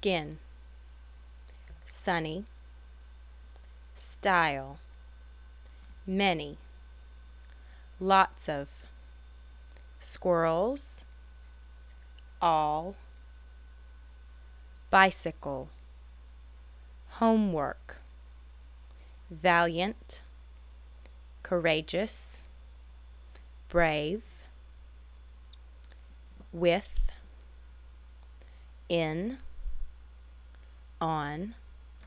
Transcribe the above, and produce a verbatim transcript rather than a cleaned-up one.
skin, sunny, style, many, lots of, squirrels, all, bicycle, homework, valiant, courageous, brave, with, in, on,